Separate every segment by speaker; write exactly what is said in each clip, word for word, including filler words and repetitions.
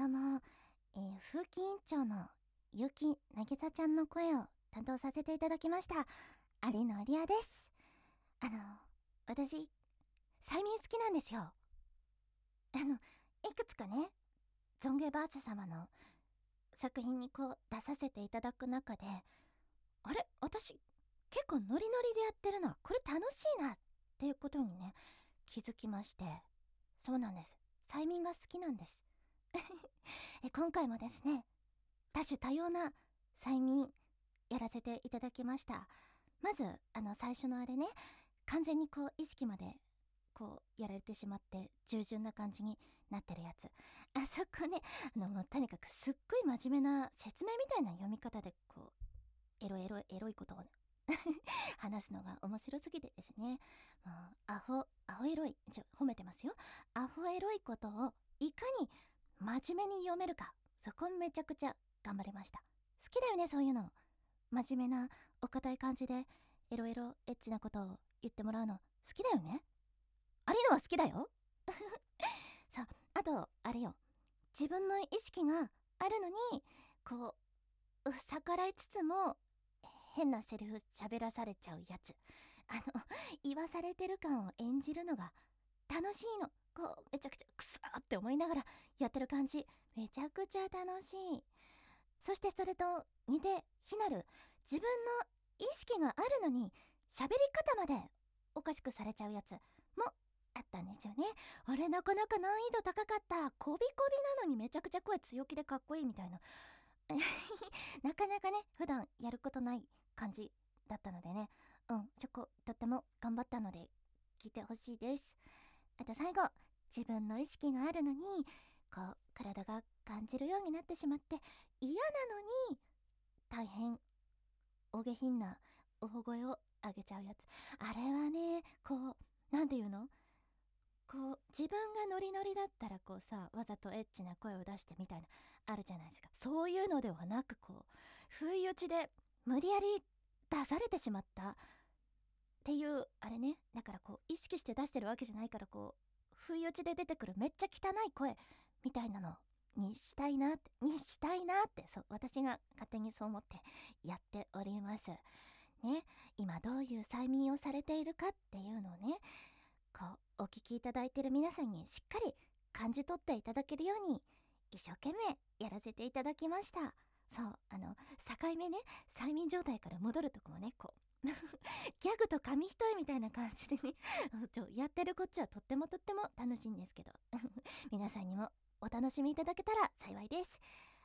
Speaker 1: うも、えー、風紀委員長の結城渚ちゃんの声を担当させていただきました有野リアです。あの私催眠好きなんですよ。あのいくつかね、ゾンゲバース様の作品にこう出させていただく中で、あれ、私結構ノリノリでやってるのはこれ楽しいなっていうことにね、気づきまして。そうなんです、催眠が好きなんですえ今回もですね、多種多様な催眠やらせていただきました。まずあの最初のあれね、完全にこう意識までこうやられてしまって従順な感じになってるやつ、あそこね、あのもうとにかくすっごい真面目な説明みたいな読み方でこうエロエロエロいことを話すのが面白すぎてですね、もうアホアホエロい、ちょ褒めてますよ、アホエロいことをいかに真面目に読めるか、そこめちゃくちゃ頑張りました。好きだよね、そういうの。真面目なお堅い感じでエロエロエッチなことを言ってもらうの好きだよね。あれのは好きだよさあ、あとあれよ、自分の意識があるのにこう逆らいつつも変なセリフ喋らされちゃうやつ、あの言わされてる感を演じるのが楽しいの。こうめちゃくちゃクソーって思いながらやってる感じ、めちゃくちゃ楽しい。そしてそれと似て非なる、自分の意識があるのに喋り方までおかしくされちゃうやつもあったんですよね。あれなかなか難易度高かった。こびこびなのにめちゃくちゃ声強気でかっこいいみたいななかなかね普段やることない感じだったのでね、うんそことっても頑張ったので聞いてほしいです。あと最後、自分の意識があるのにこう体が感じるようになってしまって嫌なのに大変お下品な大声を上げちゃうやつ、あれはね、こうなんていうの、こう自分がノリノリだったらこうさ、わざとエッチな声を出してみたいなあるじゃないですか。そういうのではなく、こう不意打ちで無理やり出されてしまったっていうあれね。だからこう意識して出してるわけじゃないから、こう不意打ちで出てくるめっちゃ汚い声みたいなのにしたいなってにしたいなってそう私が勝手にそう思ってやっておりますね。今どういう催眠をされているかっていうのをね、こうお聞きいただいてる皆さんにしっかり感じ取っていただけるように一生懸命やらせていただきました。そうあの境目ね、催眠状態から戻るとこもね、こうギャグと紙一重みたいな感じでねちょやってるこっちはとってもとっても楽しいんですけど皆さんにもお楽しみいただけたら幸いです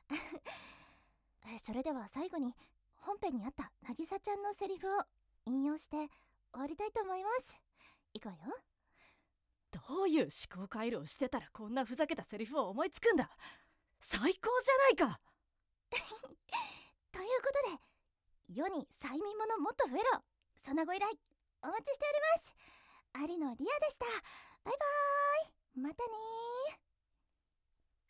Speaker 1: それでは最後に本編にあったなぎさちゃんのセリフを引用して終わりたいと思います。いくわよ。
Speaker 2: どういう思考回路をしてたらこんなふざけたセリフを思いつくんだ。最高じゃないか
Speaker 1: ということで、世に催眠ものもっと増えろ、そのご依頼お待ちしております。有野リアでした。バイバーイ、またねー。